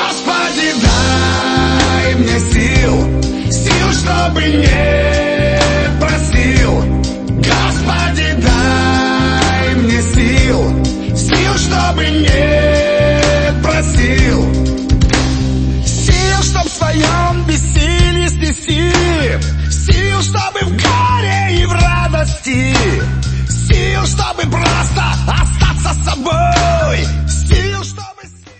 Господи, дай мне сил, чтобы не просил. Господи, дай мне сил, чтобы не просил. Сил, чтоб в своем бессилии снести, сил, чтобы в горе и в радости, сил, чтобы просто остаться собой,